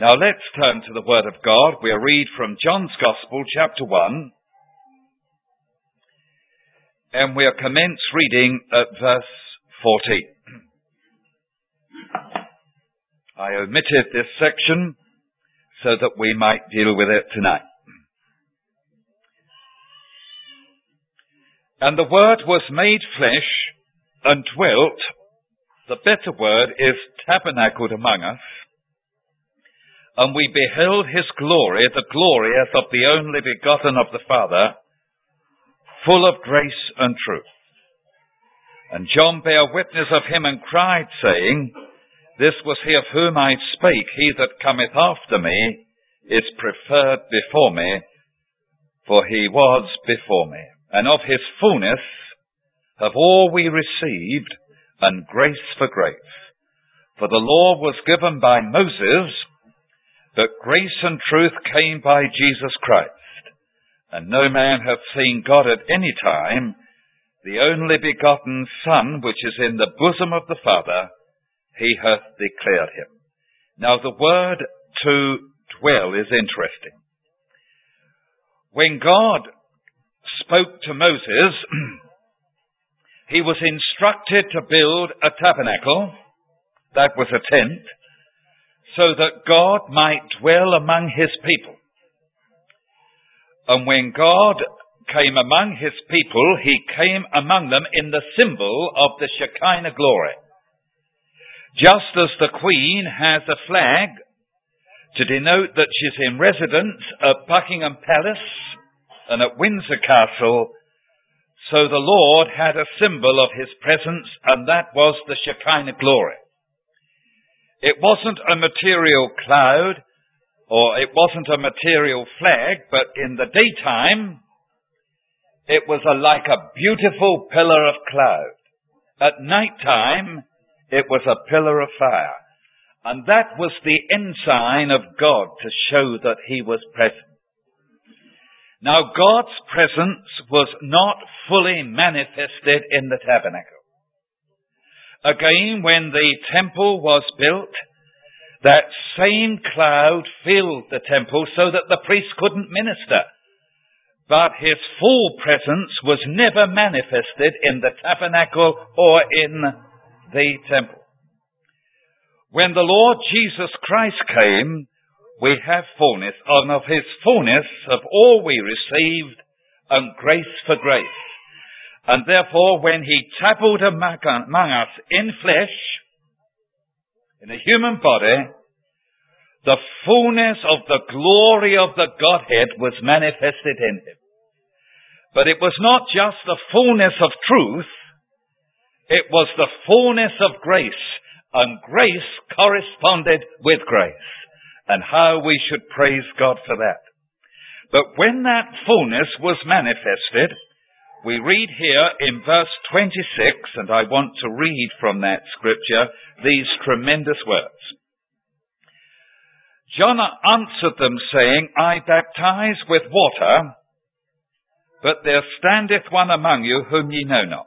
Now let's turn to the Word of God. We'll read from John's Gospel, chapter 1, and we'll commence reading at verse 14. I omitted this section so that we might deal with it tonight. And the Word was made flesh and dwelt. The better word is tabernacled among us. And we beheld his glory, the glory as of the only begotten of the Father, full of grace and truth. And John bare witness of him and cried, saying, This was he of whom I spake. He that cometh after me is preferred before me, for he was before me. And of his fullness have all we received, and grace for grace. For the law was given by Moses, but grace and truth came by Jesus Christ. And no man hath seen God at any time. The only begotten Son, which is in the bosom of the Father, he hath declared him. Now the word to dwell is interesting. When God spoke to Moses, he was instructed to build a tabernacle, that was a tent, so that God might dwell among his people. And when God came among his people, he came among them in the symbol of the Shekinah glory. Just as the Queen has a flag to denote that she's in residence at Buckingham Palace and at Windsor Castle, so the Lord had a symbol of his presence, and that was the Shekinah glory. It wasn't a material cloud, or it wasn't a material flag, but in the daytime, it was like a beautiful pillar of cloud. At nighttime, it was a pillar of fire. And that was the ensign of God to show that he was present. Now, God's presence was not fully manifested in the tabernacle. Again, when the temple was built, that same cloud filled the temple so that the priest couldn't minister. But his full presence was never manifested in the tabernacle or in the temple. When the Lord Jesus Christ came, we have fullness, and of his fullness of all we received, and grace for grace. And therefore, when he tabbled among us in flesh, in a human body, the fullness of the glory of the Godhead was manifested in him. But it was not just the fullness of truth, it was the fullness of grace, and grace corresponded with grace, and how we should praise God for that. But when that fullness was manifested, we read here in verse 26, and I want to read from that scripture these tremendous words. John answered them, saying, I baptize with water, but there standeth one among you whom ye know not.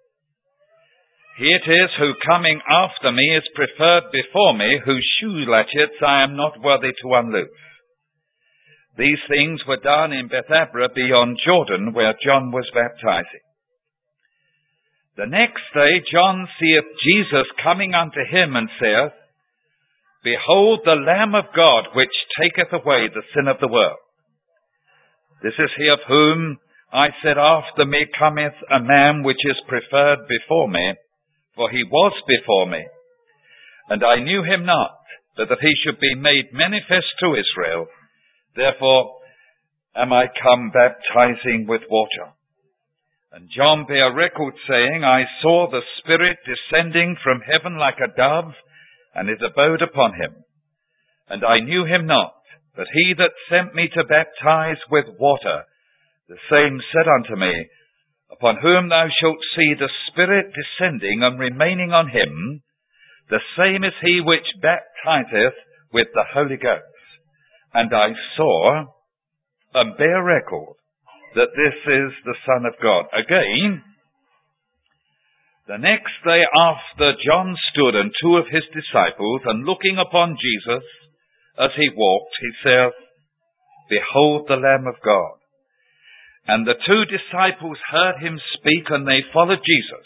He it is who coming after me is preferred before me, whose shoe latchets I am not worthy to unloose. These things were done in Bethabara beyond Jordan, where John was baptizing. The next day John seeth Jesus coming unto him, and saith, Behold the Lamb of God, which taketh away the sin of the world. This is he of whom I said, After me cometh a man which is preferred before me, for he was before me. And I knew him not, but that he should be made manifest to Israel. Therefore am I come baptizing with water. And John bare record, saying, I saw the Spirit descending from heaven like a dove, and it abode upon him. And I knew him not, but he that sent me to baptize with water, the same said unto me, Upon whom thou shalt see the Spirit descending and remaining on him, the same is he which baptizeth with the Holy Ghost. And I saw and bear record that this is the Son of God. Again, the next day after John stood and two of his disciples, and looking upon Jesus as he walked, he saith, Behold the Lamb of God. And the 2 disciples heard him speak, and they followed Jesus.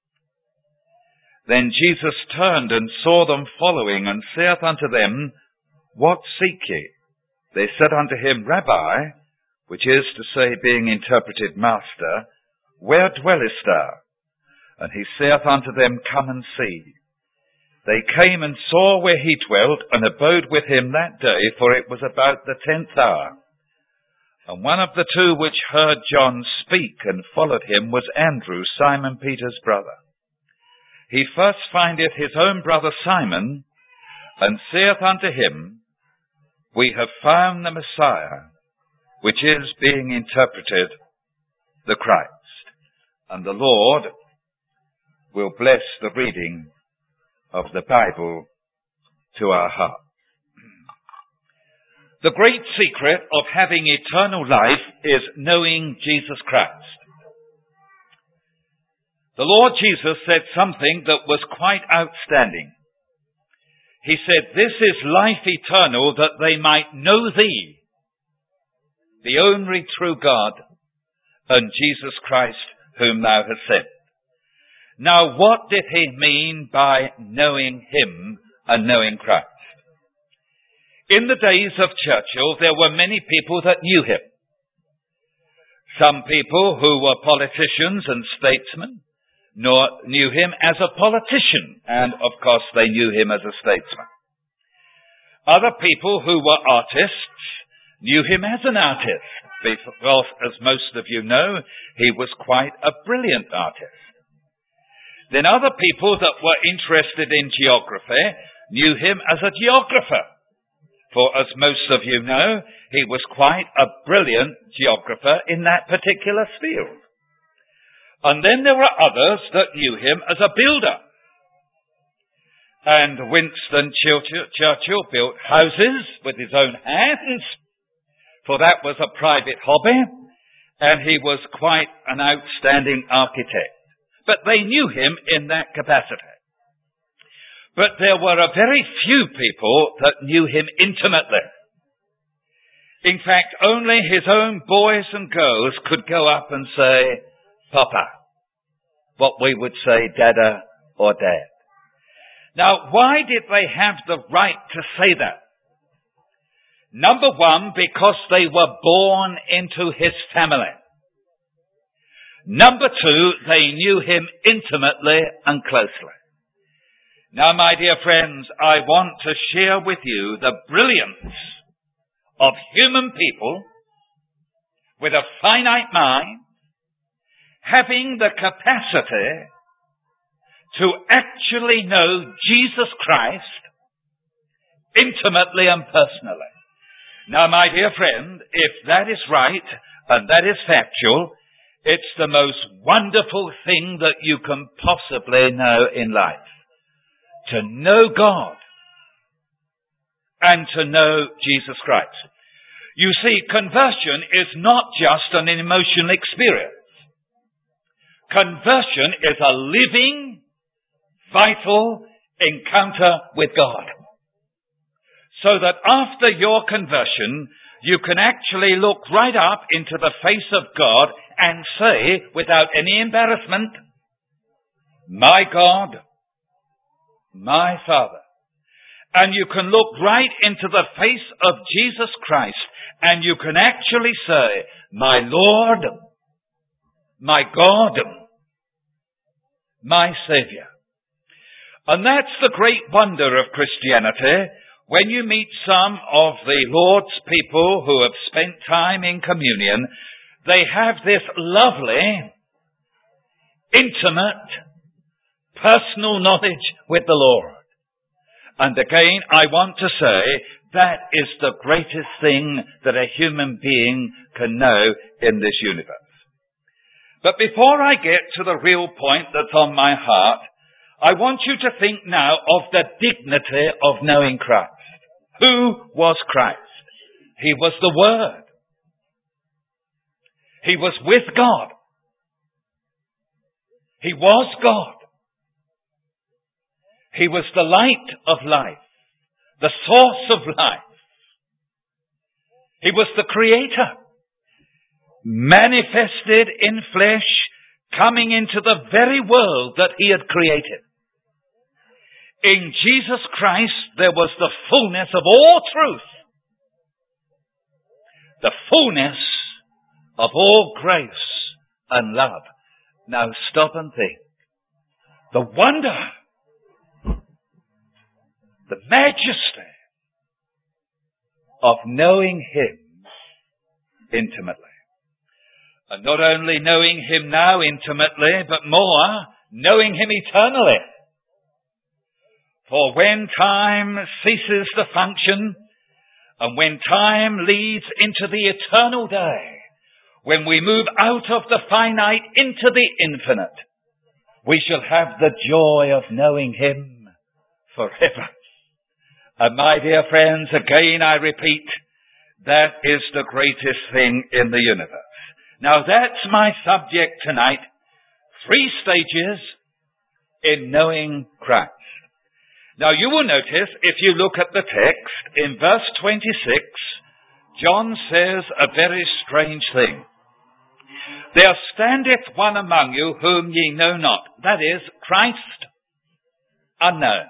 Then Jesus turned and saw them following, and saith unto them, What seek ye? They said unto him, Rabbi, which is to say, being interpreted, Master, where dwellest thou? And he saith unto them, Come and see. They came and saw where he dwelt, and abode with him that day, for it was about the 10th hour. And one of the 2 which heard John speak and followed him was Andrew, Simon Peter's brother. He first findeth his own brother Simon, and saith unto him, We have found the Messiah, which is, being interpreted, the Christ. And the Lord will bless the reading of the Bible to our heart. The great secret of having eternal life is knowing Jesus Christ. The Lord Jesus said something that was quite outstanding. He said, This is life eternal, that they might know thee, the only true God, and Jesus Christ, whom thou hast sent. Now, what did he mean by knowing him and knowing Christ? In the days of Churchill, there were many people that knew him. Some people who were politicians and statesmen knew him as a politician, and of course they knew him as a statesman. Other people who were artists knew him as an artist, because, as most of you know, he was quite a brilliant artist. Then other people that were interested in geography knew him as a geographer. For as most of you know, he was quite a brilliant geographer in that particular field. And then there were others that knew him as a builder. And Winston Churchill built houses with his own hands, for that was a private hobby, and he was quite an outstanding architect. But they knew him in that capacity. But there were a very few people that knew him intimately. In fact, only his own boys and girls could go up and say, Papa, what we would say, Dada or Dad. Now, why did they have the right to say that? Number one, because they were born into his family. Number two, they knew him intimately and closely. Now, my dear friends, I want to share with you the brilliance of human people with a finite mind having the capacity to actually know Jesus Christ intimately and personally. Now, my dear friend, if that is right and that is factual, it's the most wonderful thing that you can possibly know in life. To know God and to know Jesus Christ. You see, conversion is not just an emotional experience. Conversion is a living, vital encounter with God. So that after your conversion, you can actually look right up into the face of God and say, without any embarrassment, My God, my Father. And you can look right into the face of Jesus Christ and you can actually say, My Lord, my God, my Savior. And that's the great wonder of Christianity. When you meet some of the Lord's people who have spent time in communion, they have this lovely, intimate, personal knowledge with the Lord. And again, I want to say, that is the greatest thing that a human being can know in this universe. But before I get to the real point that's on my heart, I want you to think now of the dignity of knowing Christ. Who was Christ? He was the Word. He was with God. He was God. He was the light of life, the source of life. He was the Creator, manifested in flesh, coming into the very world that He had created. In Jesus Christ, there was the fullness of all truth, the fullness of all grace and love. Now stop and think. The wonder, the majesty of knowing Him intimately. And not only knowing Him now intimately, but more, knowing Him eternally. For when time ceases to function, and when time leads into the eternal day, when we move out of the finite into the infinite, we shall have the joy of knowing Him forever. And my dear friends, again I repeat, that is the greatest thing in the universe. Now that's my subject tonight. 3 stages in knowing Christ. Now you will notice, if you look at the text, in verse 26, John says a very strange thing. There standeth one among you whom ye know not. That is, Christ unknown.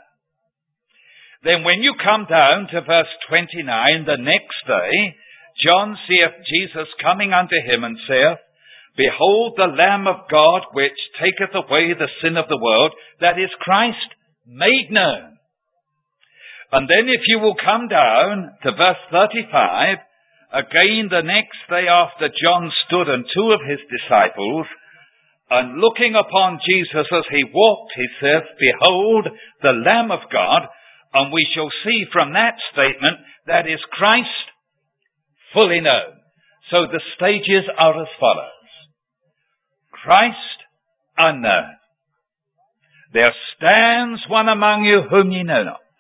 Then when you come down to verse 29, the next day, John seeth Jesus coming unto him and saith, Behold the Lamb of God which taketh away the sin of the world. That is Christ made known. And then if you will come down to verse 35, again the next day after John stood and 2 of his disciples, and looking upon Jesus as he walked, he says, Behold the Lamb of God. And we shall see from that statement that is Christ fully known. So the stages are as follows. Christ unknown. There stands one among you whom ye know not.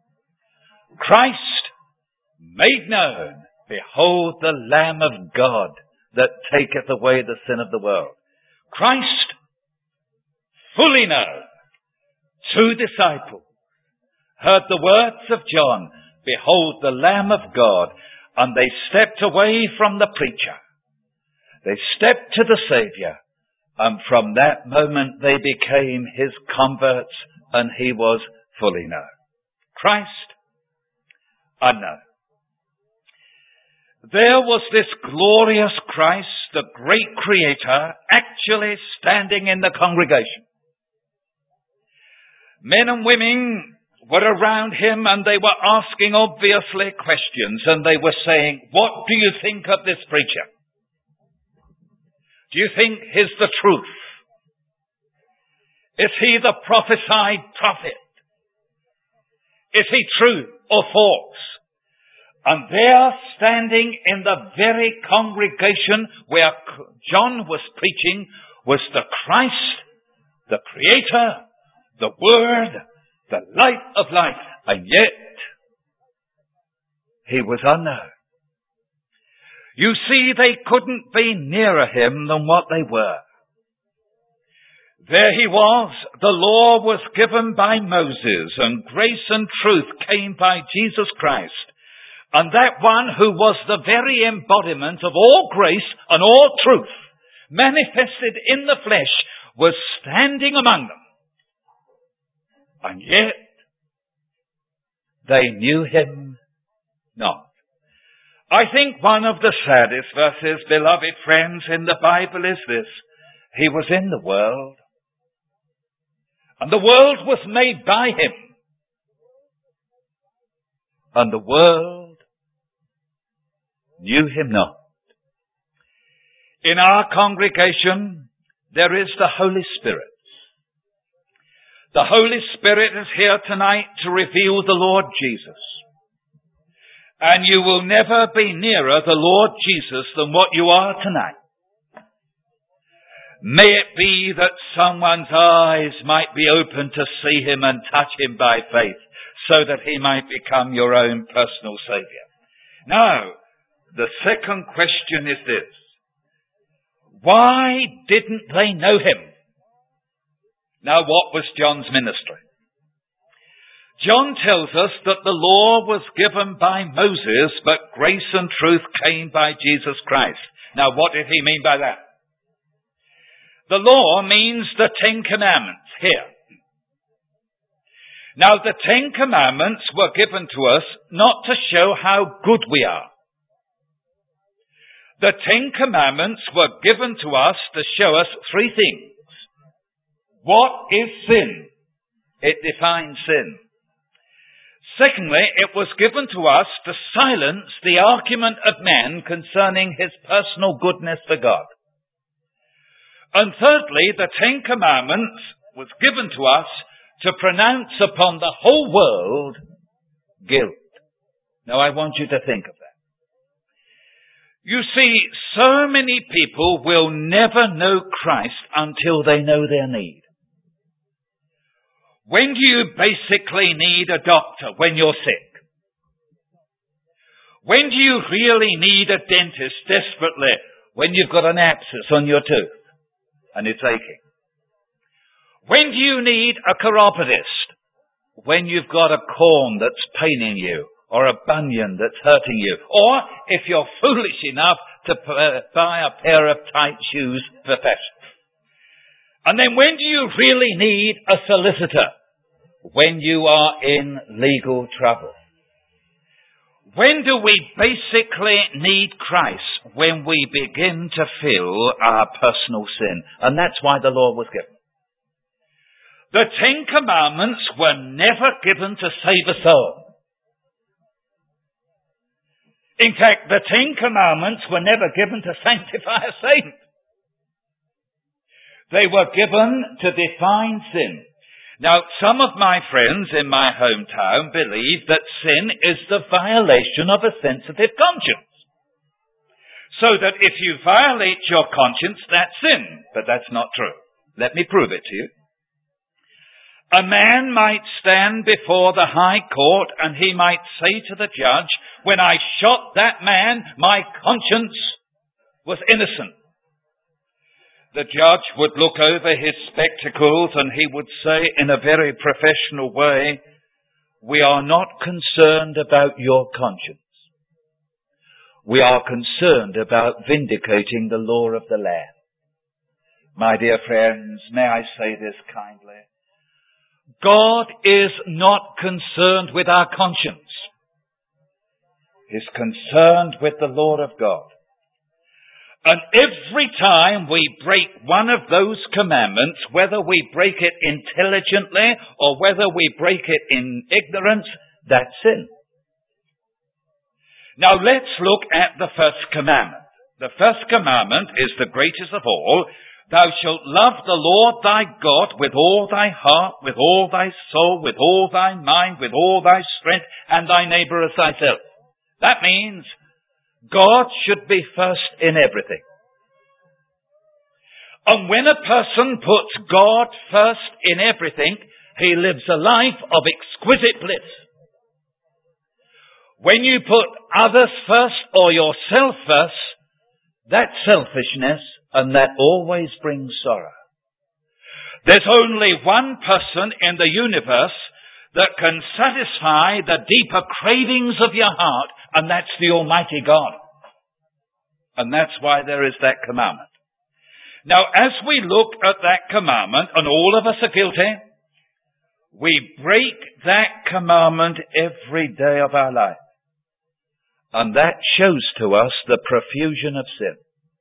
Christ made known. Behold the Lamb of God that taketh away the sin of the world. Christ fully known. 2 disciples heard the words of John, Behold the Lamb of God, and they stepped away from the preacher. They stepped to the Saviour, and from that moment they became His converts, and He was fully known. Christ unknown. There was this glorious Christ, the great Creator, actually standing in the congregation. Men and women were around Him, and they were asking obviously questions, and they were saying, What do you think of this preacher? Do you think he's the truth? Is he the prophesied prophet? Is he true or false? And there, standing in the very congregation where John was preaching, was the Christ, the Creator, the Word, the light of life, and yet He was unknown. You see, they couldn't be nearer Him than what they were. There He was. The law was given by Moses, and grace and truth came by Jesus Christ. And that one who was the very embodiment of all grace and all truth, manifested in the flesh, was standing among them. And yet, they knew Him not. I think one of the saddest verses, beloved friends, in the Bible is this. He was in the world, and the world was made by Him, and the world knew Him not. In our congregation, there is the Holy Spirit. The Holy Spirit is here tonight to reveal the Lord Jesus. And you will never be nearer the Lord Jesus than what you are tonight. May it be that someone's eyes might be open to see Him and touch Him by faith, so that He might become your own personal Saviour. Now, the second question is this. Why didn't they know Him? Now, what was John's ministry? John tells us that the law was given by Moses, but grace and truth came by Jesus Christ. Now, what did he mean by that? The law means the Ten Commandments here. Now, the Ten Commandments were given to us not to show how good we are. The Ten Commandments were given to us to show us three things. What is sin? It defines sin. Secondly, it was given to us to silence the argument of man concerning his personal goodness for God. And thirdly, the Ten Commandments was given to us to pronounce upon the whole world guilt. Now I want you to think of that. You see, so many people will never know Christ until they know their need. When do you basically need a doctor? When you're sick. When do you really need a dentist desperately? When you've got an abscess on your tooth and it's aching. When do you need a chiropodist? When you've got a corn that's paining you, or a bunion that's hurting you, or if you're foolish enough to buy a pair of tight shoes for fashion. And then when do you really need a solicitor? When you are in legal trouble. When do we basically need Christ? When we begin to feel our personal sin. And that's why the law was given. The Ten Commandments were never given to save a soul. In fact, the Ten Commandments were never given to sanctify a saint. They were given to define sin. Now, some of my friends in my hometown believe that sin is the violation of a sensitive conscience. So that if you violate your conscience, that's sin. But that's not true. Let me prove it to you. A man might stand before the high court and he might say to the judge, when I shot that man, my conscience was innocent. The judge would look over his spectacles and he would say in a very professional way, we are not concerned about your conscience. We are concerned about vindicating the law of the land. My dear friends, may I say this kindly? God is not concerned with our conscience. He's concerned with the law of God. And every time we break one of those commandments, whether we break it intelligently or whether we break it in ignorance, that's sin. Now let's look at the first commandment. The first commandment is the greatest of all. Thou shalt love the Lord thy God with all thy heart, with all thy soul, with all thy mind, with all thy strength, and thy neighbor as thyself. That means God should be first in everything. And when a person puts God first in everything, he lives a life of exquisite bliss. When you put others first or yourself first, that's selfishness, and that always brings sorrow. There's only one person in the universe that can satisfy the deeper cravings of your heart, and that's the Almighty God. And that's why there is that commandment. Now, as we look at that commandment, and all of us are guilty, we break that commandment every day of our life. And that shows to us the profusion of sin.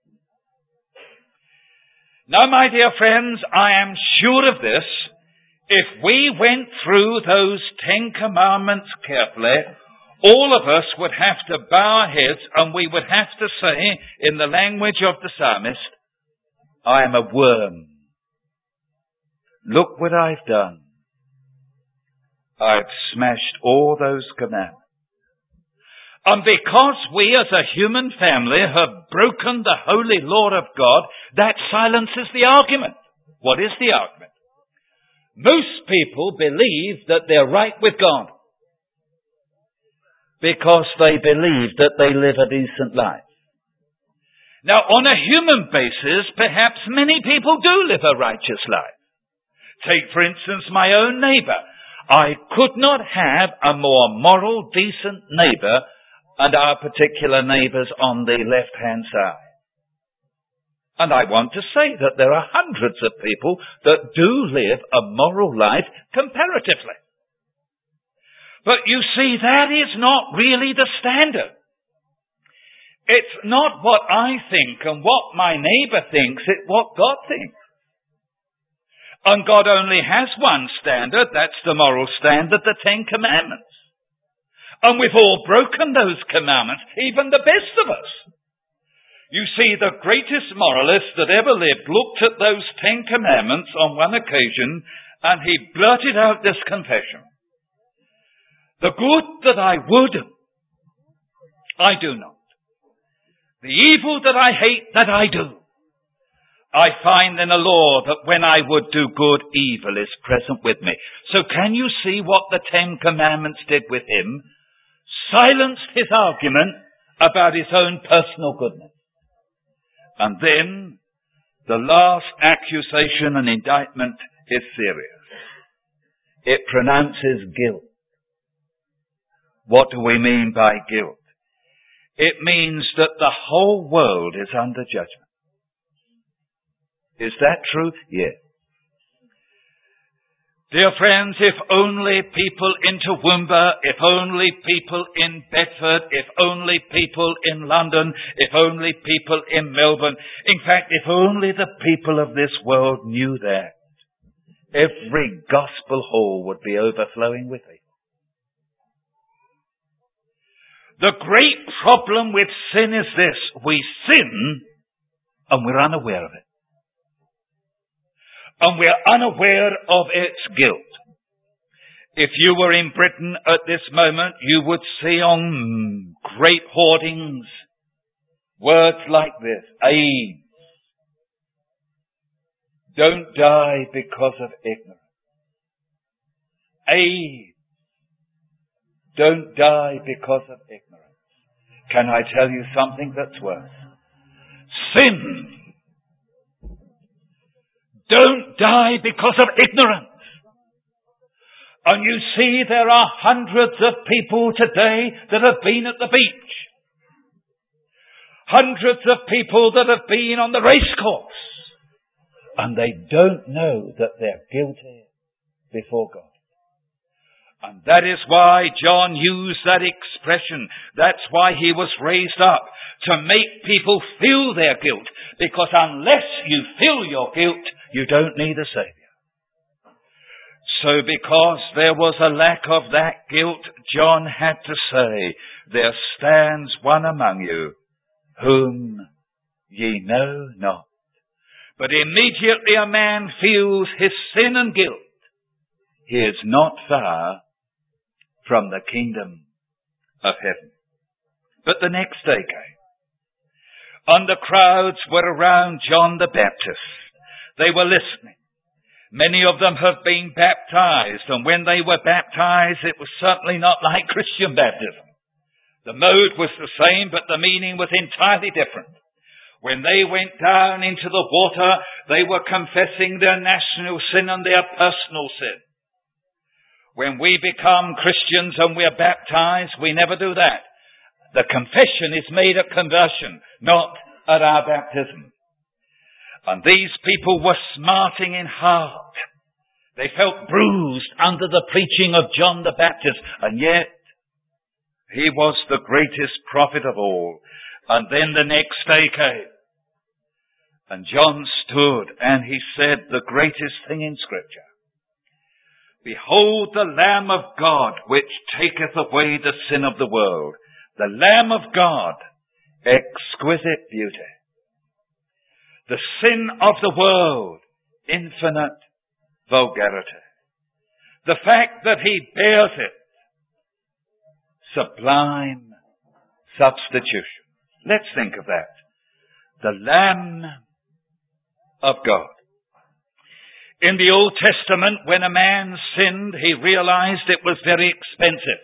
Now, my dear friends, I am sure of this. If we went through those 10 commandments carefully, all of us would have to bow our heads and we would have to say, in the language of the psalmist, I am a worm. Look what I've done. I've smashed all those commandments. And because we as a human family have broken the holy law of God, that silences the argument. What is the argument? Most people believe that they're right with God because they believe that they live a decent life. Now, on a human basis, perhaps many people do live a righteous life. Take, for instance, my own neighbor. I could not have a more moral, decent neighbour, and our particular neighbours on the left-hand side. And I want to say that there are hundreds of people that do live a moral life comparatively. But you see, that is not really the standard. It's not what I think and what my neighbour thinks, it's what God thinks. And God only has one standard, that's the moral standard, the Ten Commandments. And we've all broken those commandments, even the best of us. You see, the greatest moralist that ever lived looked at those 10 commandments on one occasion and he blurted out this confession. The good that I would, I do not. The evil that I hate, that I do. I find in the law that when I would do good, evil is present with me. So can you see what the 10 commandments did with him? Silenced his argument about his own personal goodness. And then the last accusation and indictment is serious. It pronounces guilt. What do we mean by guilt? It means that the whole world is under judgment. Is that true? Yes. Dear friends, if only people in Toowoomba, if only people in Bedford, if only people in London, if only people in Melbourne, in fact, if only the people of this world knew that, every gospel hall would be overflowing with it. The great problem with sin is this: we sin and we're unaware of it. And we're unaware of its guilt. If you were in Britain at this moment, you would see on great hoardings words like this: AIDS. Don't die because of ignorance. AIDS. Don't die because of ignorance. Can I tell you something that's worse? Sin. Don't die because of ignorance. And you see, there are hundreds of people today that have been at the beach. Hundreds of people that have been on the racecourse. And they don't know that they're guilty before God. And that is why John used that expression. That's why he was raised up, to make people feel their guilt. Because unless you feel your guilt, you don't need a Saviour. So because there was a lack of that guilt, John had to say, there stands one among you whom ye know not. But immediately a man feels his sin and guilt, he is not far from the kingdom of heaven. But the next day came, and the crowds were around John the Baptist. They were listening. Many of them have been baptized, and when they were baptized, it was certainly not like Christian baptism. The mode was the same, but the meaning was entirely different. When they went down into the water, they were confessing their national sin and their personal sin. When we become Christians and we're baptized, we never do that. The confession is made at conversion, not at our baptism. And these people were smarting in heart. They felt bruised under the preaching of John the Baptist, and yet he was the greatest prophet of all. And then the next day came, and John stood and he said the greatest thing in Scripture. Behold the Lamb of God, which taketh away the sin of the world. The Lamb of God, exquisite beauty. The sin of the world, infinite vulgarity. The fact that he bears it, sublime substitution. Let's think of that. The Lamb of God. In the Old Testament, when a man sinned, he realized it was very expensive.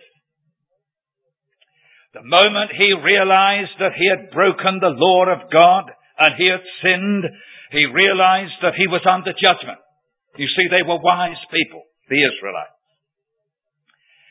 The moment he realized that he had broken the law of God and he had sinned, he realized that he was under judgment. You see, they were wise people, the Israelites.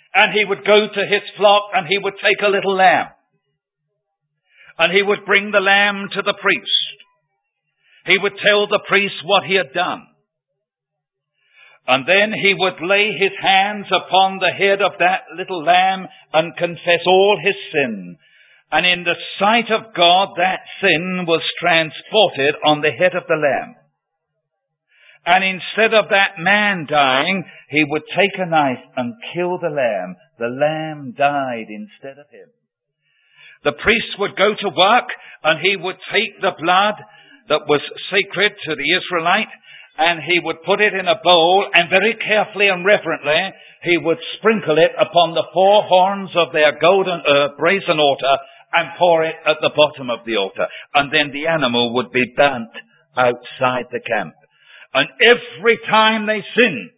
And he would go to his flock and he would take a little lamb. And he would bring the lamb to the priest. He would tell the priest what he had done. And then he would lay his hands upon the head of that little lamb and confess all his sin. And in the sight of God, that sin was transported on the head of the lamb. And instead of that man dying, he would take a knife and kill the lamb. The lamb died instead of him. The priest would go to work and he would take the blood that was sacred to the Israelite and he would put it in a bowl and very carefully and reverently he would sprinkle it upon the four horns of their golden brazen altar and pour it at the bottom of the altar. And then the animal would be burnt outside the camp. And every time they sinned,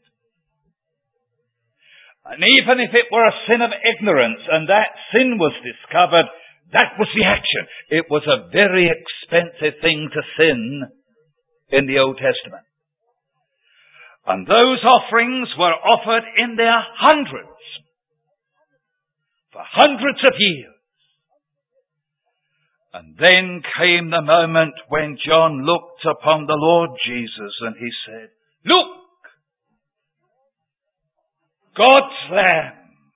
and even if it were a sin of ignorance and that sin was discovered, that was the action. It was a very expensive thing to sin in the Old Testament. And those offerings were offered in their hundreds, for hundreds of years. And then came the moment when John looked upon the Lord Jesus and he said, "Look! God's Lamb!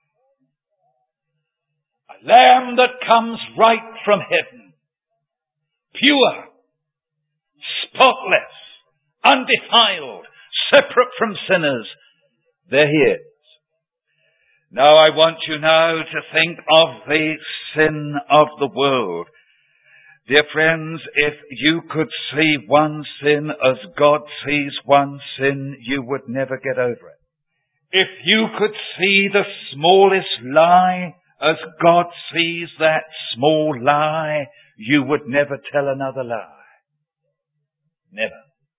A Lamb that comes right from heaven, pure, spotless, undefiled, separate from sinners." There he is. Now I want you now to think of the sin of the world. Dear friends, if you could see one sin as God sees one sin, you would never get over it. If you could see the smallest lie as God sees that small lie, you would never tell another lie. Never.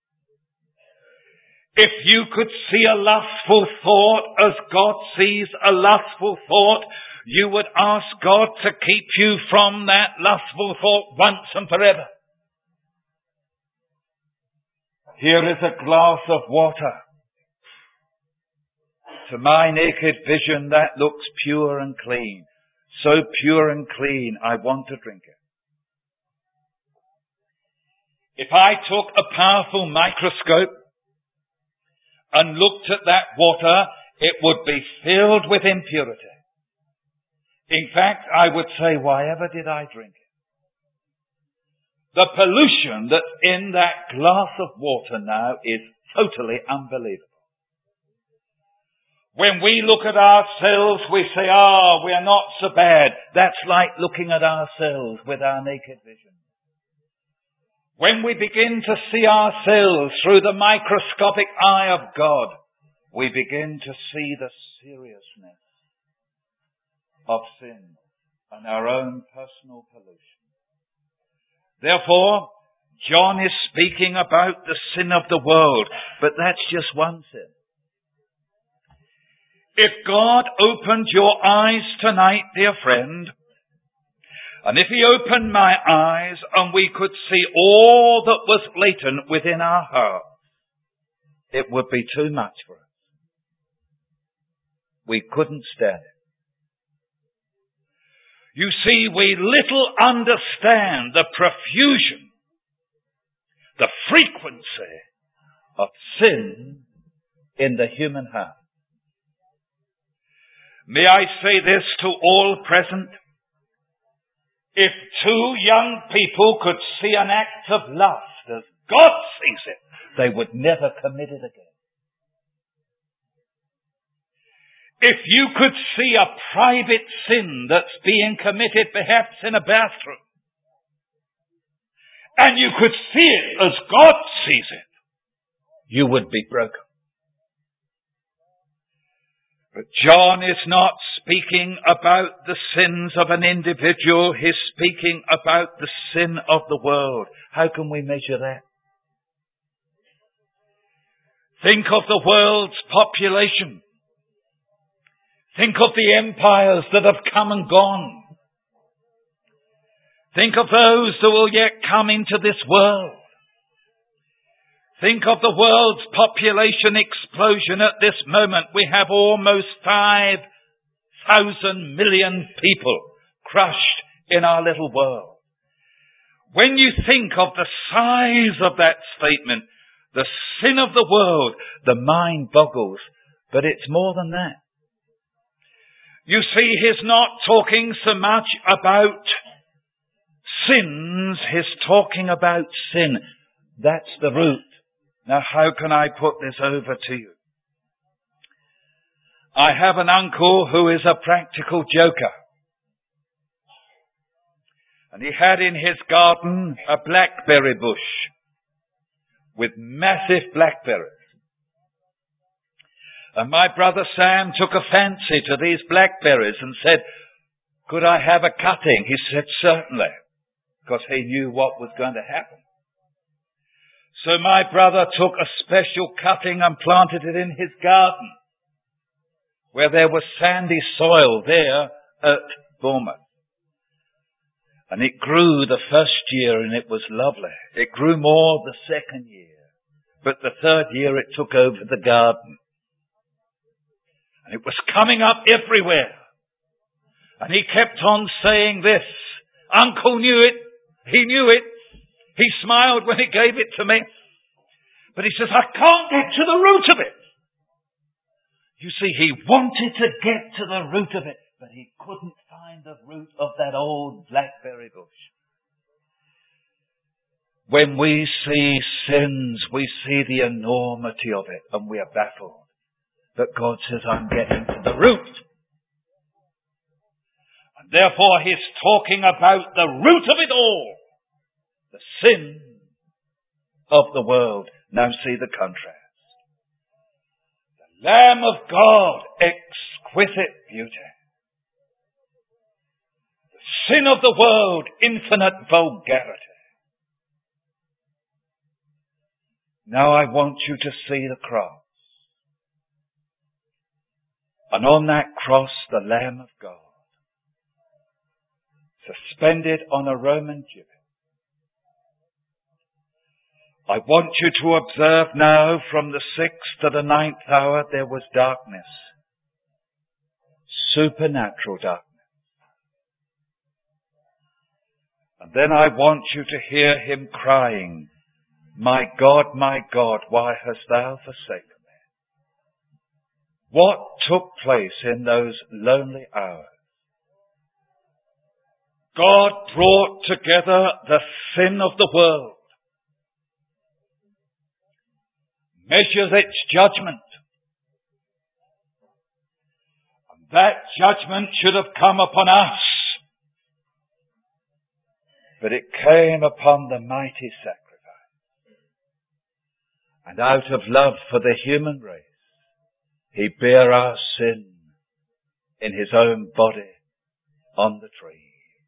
If you could see a lustful thought as God sees a lustful thought, you would ask God to keep you from that lustful thought once and forever. Here is a glass of water. To my naked vision, that looks pure and clean. So pure and clean, I want to drink it. If I took a powerful microscope and looked at that water, it would be filled with impurity. In fact, I would say, why ever did I drink it? The pollution that's in that glass of water now is totally unbelievable. When we look at ourselves, we say, we are not so bad. That's like looking at ourselves with our naked vision. When we begin to see ourselves through the microscopic eye of God, we begin to see the seriousness of sin and our own personal pollution. Therefore, John is speaking about the sin of the world, but that's just one sin. If God opened your eyes tonight, dear friend, and if He opened my eyes and we could see all that was latent within our hearts, it would be too much for us. We couldn't stand it. You see, we little understand the profusion, the frequency of sin in the human heart. May I say this to all present? If two young people could see an act of lust as God sees it, they would never commit it again. If you could see a private sin that's being committed perhaps in a bathroom, and you could see it as God sees it, you would be broken. But John is not speaking about the sins of an individual. He's speaking about the sin of the world. How can we measure that? Think of the world's population. Think of the empires that have come and gone. Think of those that will yet come into this world. Think of the world's population explosion at this moment. We have almost 5 1,000 million people crushed in our little world. When you think of the size of that statement, the sin of the world, the mind boggles. But it's more than that. You see, he's not talking so much about sins, he's talking about sin. That's the root. Now, how can I put this over to you? I have an uncle who is a practical joker. And he had in his garden a blackberry bush with massive blackberries. And my brother Sam took a fancy to these blackberries and said, could I have a cutting? He said, certainly, because he knew what was going to happen. So my brother took a special cutting and planted it in his garden, where there was sandy soil there at Bournemouth. And it grew the first year and it was lovely. It grew more the second year. But the third year it took over the garden. And it was coming up everywhere. And he kept on saying this. Uncle knew it. He knew it. He smiled when he gave it to me. But he says, I can't get to the root of it. You see, he wanted to get to the root of it, but he couldn't find the root of that old blackberry bush. When we see sins, we see the enormity of it, and we are baffled. But God says, I'm getting to the root. And therefore, he's talking about the root of it all. The sin of the world. Now see the contrast. The Lamb of God, exquisite beauty. The sin of the world, infinite vulgarity. Now I want you to see the cross. And on that cross, the Lamb of God, suspended on a Roman gibbet. I want you to observe now from the 6th to the 9th hour there was darkness. Supernatural darkness. And then I want you to hear him crying, my God, why hast thou forsaken me? What took place in those lonely hours? God brought together the sin of the world. Measures its judgment. And that judgment should have come upon us. But it came upon the mighty sacrifice. And out of love for the human race, he bare our sin in his own body on the tree.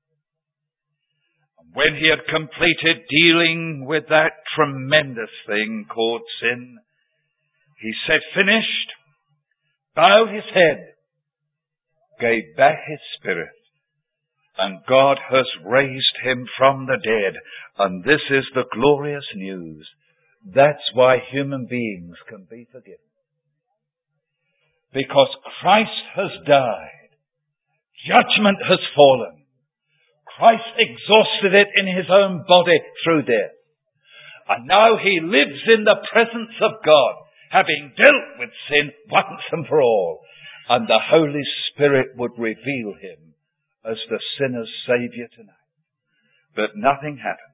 And when he had completed dealing with that tremendous thing called sin, he said, finished, bowed his head, gave back his spirit, and God has raised him from the dead. And this is the glorious news. That's why human beings can be forgiven. Because Christ has died. Judgment has fallen. Christ exhausted it in his own body through death. And now he lives in the presence of God, having dealt with sin once and for all. And the Holy Spirit would reveal him as the sinner's Saviour tonight. But nothing happened.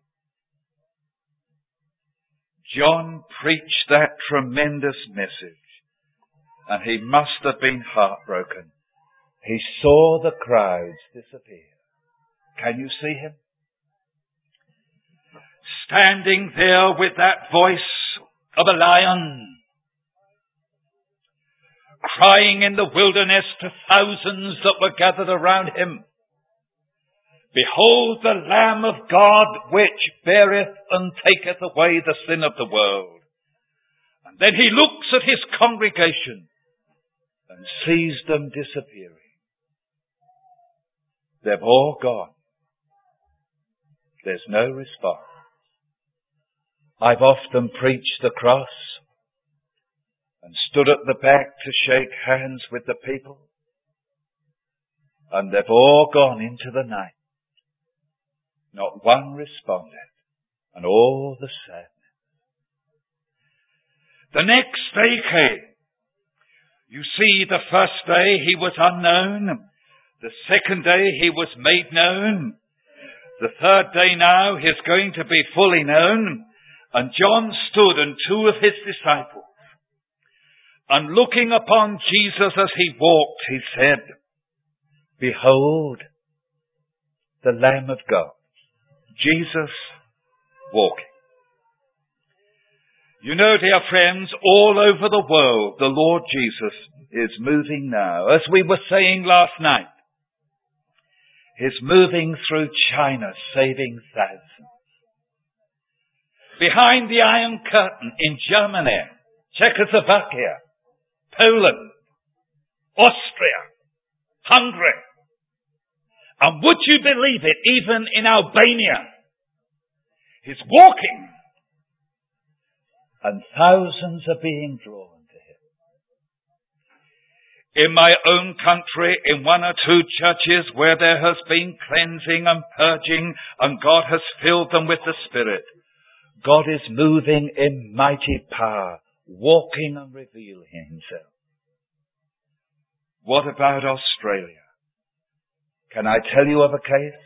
John preached that tremendous message, and he must have been heartbroken. He saw the crowds disappear. Can you see him? Standing there with that voice of a lion, crying in the wilderness to thousands that were gathered around him, behold the Lamb of God which beareth and taketh away the sin of the world. And then he looks at his congregation and sees them disappearing. They've all gone. There's no response. I've often preached the cross and stood at the back to shake hands with the people. And they've all gone into the night. Not one responded. And all the sadness. The next day came. You see, the first day he was unknown. The second day he was made known. The third day now he's going to be fully known. And John stood and two of his disciples. And looking upon Jesus as he walked, he said, Behold, the Lamb of God. Jesus walking. You know, dear friends, all over the world, the Lord Jesus is moving now. As we were saying last night, He's moving through China, saving thousands. Behind the Iron Curtain in Germany, Czechoslovakia, Poland, Austria, Hungary. And would you believe it, even in Albania, He's walking. And thousands are being drawn to Him. In my own country, in one or two churches where there has been cleansing and purging and God has filled them with the Spirit, God is moving in mighty power, walking and revealing Himself. What about Australia? Can I tell you of a case?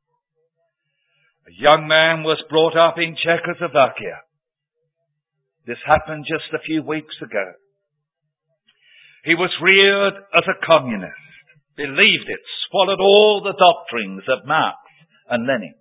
A young man was brought up in Czechoslovakia. This happened just a few weeks ago. He was reared as a communist, believed it, swallowed all the doctrines of Marx and Lenin.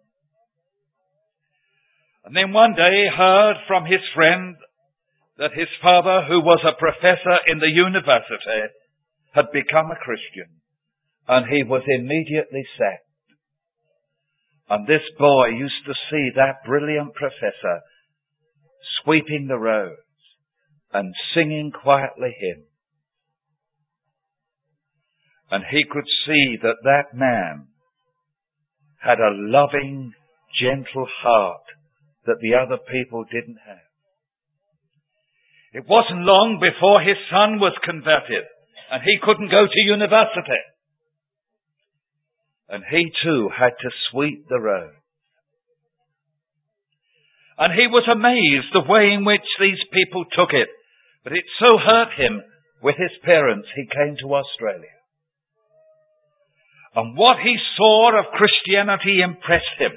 And then one day heard from his friend that his father, who was a professor in the university, had become a Christian. And he was immediately sacked. And this boy used to see that brilliant professor sweeping the roads and singing quietly hymns. And he could see that that man had a loving, gentle heart that the other people didn't have. It wasn't long before his son was converted and he couldn't go to university. And he too had to sweep the road. And he was amazed the way in which these people took it. But it so hurt him with his parents, he came to Australia. And what he saw of Christianity impressed him.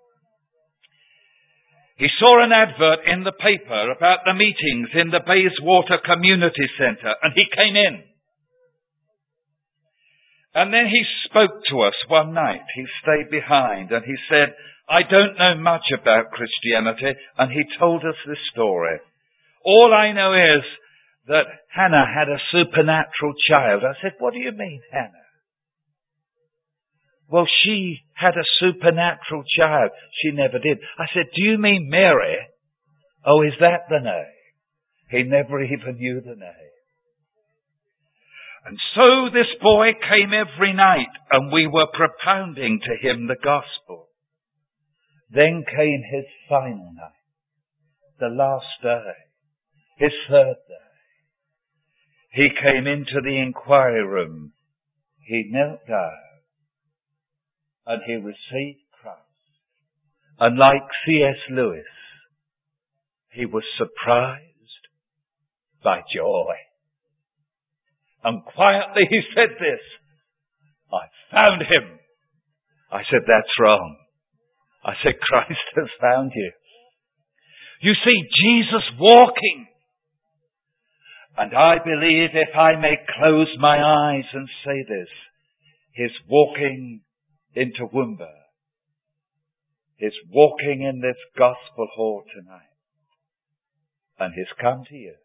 He saw an advert in the paper about the meetings in the Bayswater Community Centre, and he came in. And then he spoke to us one night. He stayed behind and he said, I don't know much about Christianity. And he told us this story. All I know is that Hannah had a supernatural child. I said, what do you mean, Hannah? Well, she had a supernatural child. She never did. I said, do you mean Mary? Oh, is that the name? He never even knew the name. And so this boy came every night and we were propounding to him the gospel. Then came his final night, the last day, his third day. He came into the inquiry room. He knelt down and he received Christ. And like C.S. Lewis, he was surprised by joy. And quietly he said this, I found him. I said, that's wrong. I said, Christ has found you. You see, Jesus walking. And I believe, if I may close my eyes and say this, He's walking into Woomba. He's walking in this gospel hall tonight. And He's come to you.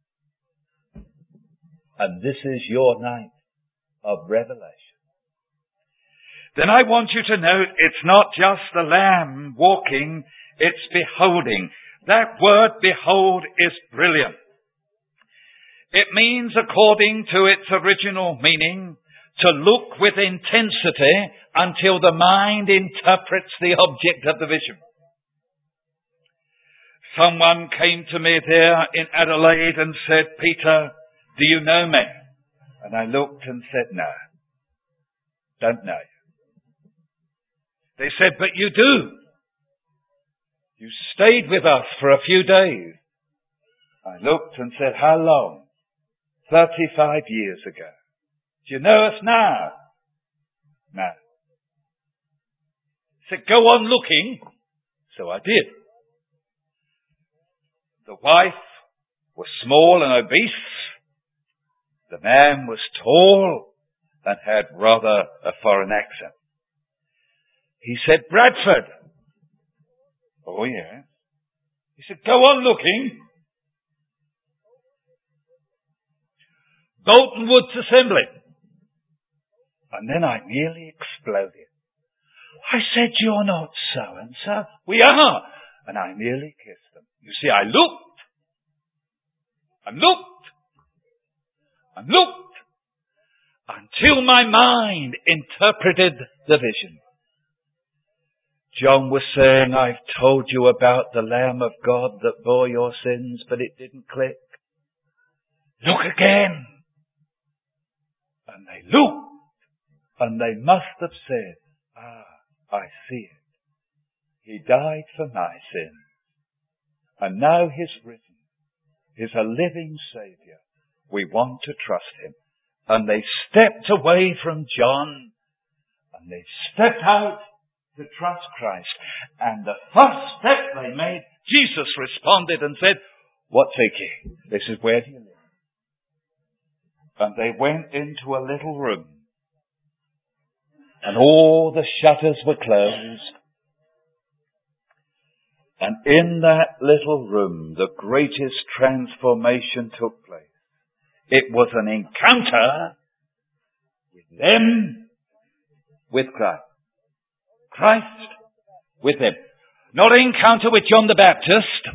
And this is your night of revelation. Then I want you to note, it's not just the Lamb walking, it's beholding. That word behold is brilliant. It means, according to its original meaning, to look with intensity until the mind interprets the object of the vision. Someone came to me there in Adelaide and said, Peter, do you know me? And I looked and said, no. don't know you. They said, but you do. You stayed with us for a few days. I looked and said, how long? 35 years ago. Do you know us now? No. He said, go on looking. So I did. The wife was small and obese. The man was tall and had rather a foreign accent. He said, Bradford. Oh, yes. He said, go on looking. Bolton Woods Assembly. And then I nearly exploded. I said, you're not so-and-so. We are. And I nearly kissed them. You see, I looked. Until my mind interpreted the vision. John was saying, I've told you about the Lamb of God that bore your sins, but it didn't click. Look again. And they looked, and they must have said, I see it. He died for my sins, and now he's risen. He's a living Saviour. We want to trust him. And they stepped away from John, and they stepped out to trust Christ. And the first step they made, Jesus responded and said, what seek ye? They said, where do you live? And they went into a little room. And all the shutters were closed. And in that little room, the greatest transformation took place. It was an encounter with them, with Christ. Christ with them. Not an encounter with John the Baptist.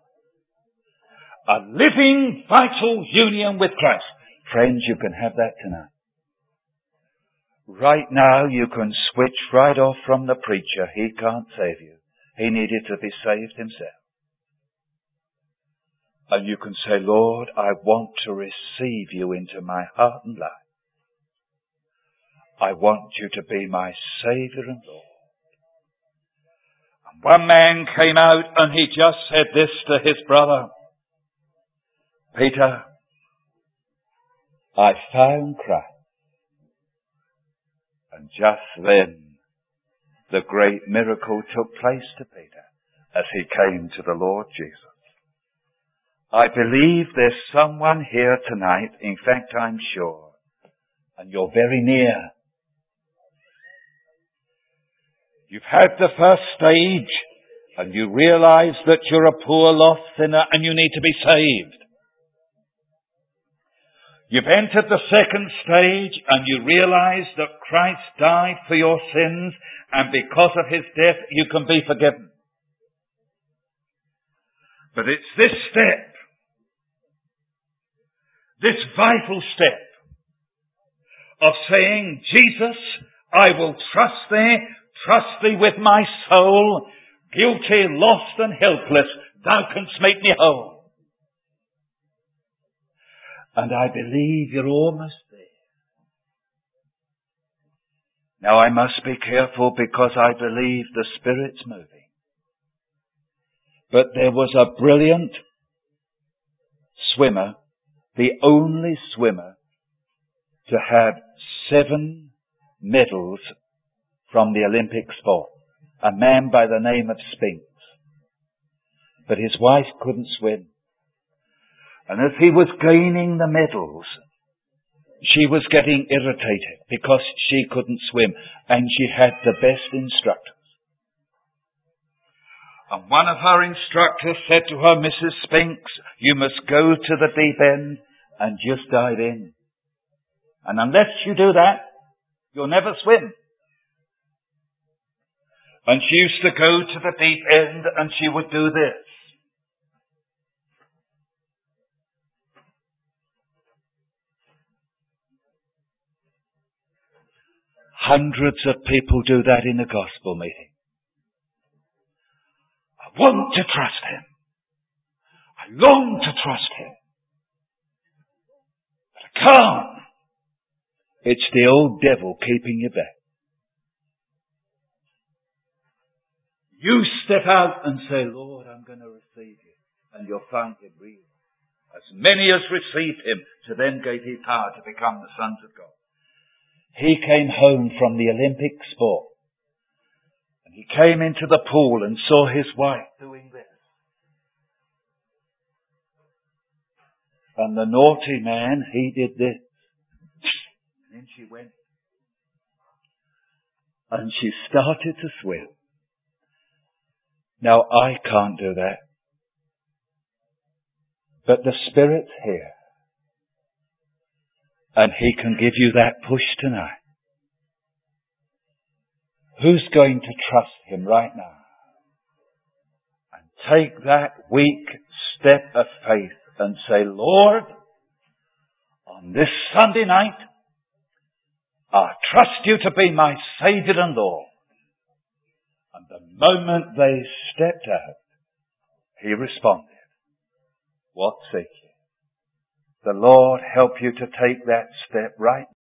A living, vital union with Christ. Friends, you can have that tonight. Right now, you can switch right off from the preacher. He can't save you. He needed to be saved himself. And you can say, Lord, I want to receive you into my heart and life. I want you to be my Saviour and Lord. And one man came out and he just said this to his brother. Peter, I found Christ. And just then, the great miracle took place to Peter as he came to the Lord Jesus. I believe there's someone here tonight, in fact I'm sure, and you're very near. You've had the first stage, and you realize that you're a poor lost sinner and you need to be saved. You've entered the second stage and you realize that Christ died for your sins, and because of his death you can be forgiven. But it's this step, this vital step of saying, Jesus, I will trust thee with my soul, guilty, lost and helpless, thou canst make me whole. And I believe you're almost there. Now I must be careful because I believe the Spirit's moving. But there was a brilliant swimmer, the only swimmer to have 7 medals from the Olympic sport. A man by the name of Spinks. But his wife couldn't swim. And as he was gaining the medals, she was getting irritated because she couldn't swim, and she had the best instructors. And one of her instructors said to her, Mrs. Spinks, you must go to the deep end and just dive in. And unless you do that, you'll never swim. And she used to go to the deep end and she would do this. Hundreds of people do that in a gospel meeting. I want to trust him. I long to trust him. But I can't. It's the old devil keeping you back. You step out and say, Lord, I'm going to receive you. And you'll find him real. As many as received him, to them gave he power to become the sons of God. He came home from the Olympic sport. And he came into the pool and saw his wife doing this. And the naughty man, he did this. And then she went. And she started to swim. Now I can't do that. But the Spirit's here. And he can give you that push tonight. Who's going to trust him right now? And take that weak step of faith and say, Lord, on this Sunday night, I trust you to be my Saviour and Lord. And the moment they stepped out, he responded, what seek you? The Lord help you to take that step right now.